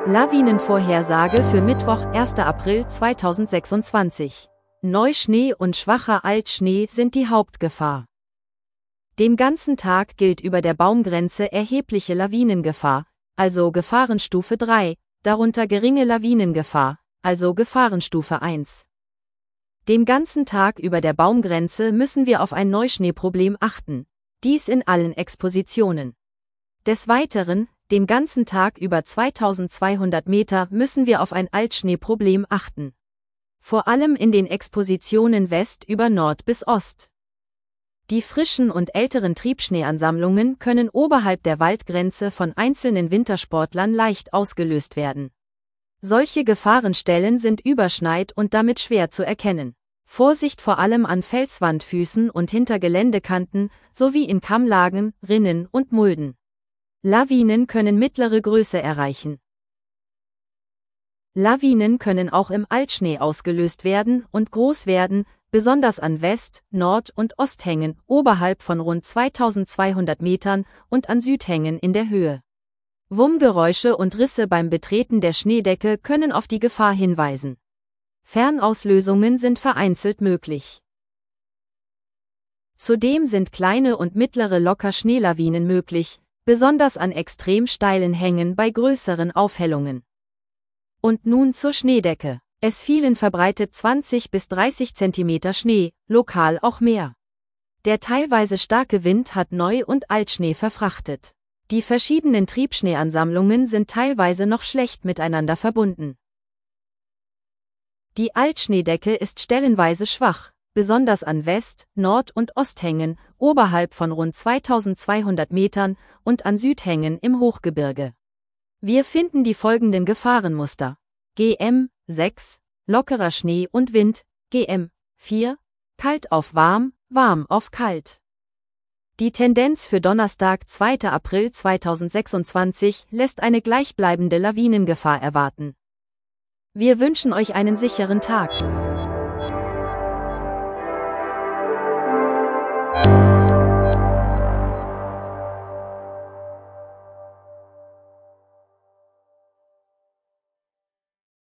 Lawinenvorhersage für Mittwoch, 1. April 2026. Neuschnee und schwacher Altschnee sind die Hauptgefahr. Den ganzen Tag gilt über der Baumgrenze erhebliche Lawinengefahr, also Gefahrenstufe 3, darunter geringe Lawinengefahr, also Gefahrenstufe 1. Den ganzen Tag über der Baumgrenze müssen wir auf ein Neuschneeproblem achten, dies in allen Expositionen. Des Weiteren, den ganzen Tag über 2200 Meter müssen wir auf ein Altschneeproblem achten. Vor allem in den Expositionen West über Nord bis Ost. Die frischen und älteren Triebschneeansammlungen können oberhalb der Waldgrenze von einzelnen Wintersportlern leicht ausgelöst werden. Solche Gefahrenstellen sind überschneit und damit schwer zu erkennen. Vorsicht vor allem an Felswandfüßen und hinter Geländekanten, sowie in Kammlagen, Rinnen und Mulden. Lawinen können mittlere Größe erreichen. Lawinen können auch im Altschnee ausgelöst werden und groß werden, besonders an West-, Nord- und Osthängen oberhalb von rund 2200 Metern und an Südhängen in der Höhe. Wummgeräusche und Risse beim Betreten der Schneedecke können auf die Gefahr hinweisen. Fernauslösungen sind vereinzelt möglich. Zudem sind kleine und mittlere Lockerschneelawinen möglich, besonders an extrem steilen Hängen bei größeren Aufhellungen. Und nun zur Schneedecke. Es fielen verbreitet 20 bis 30 cm Schnee, lokal auch mehr. Der teilweise starke Wind hat Neu- und Altschnee verfrachtet. Die verschiedenen Triebschneeansammlungen sind teilweise noch schlecht miteinander verbunden. Die Altschneedecke ist stellenweise schwach, besonders an West-, Nord- und Osthängen, oberhalb von rund 2200 Metern und an Südhängen im Hochgebirge. Wir finden die folgenden Gefahrenmuster. GM 6, lockerer Schnee und Wind, GM 4, kalt auf warm, warm auf kalt. Die Tendenz für Donnerstag, 2. April 2026 lässt eine gleichbleibende Lawinengefahr erwarten. Wir wünschen euch einen sicheren Tag.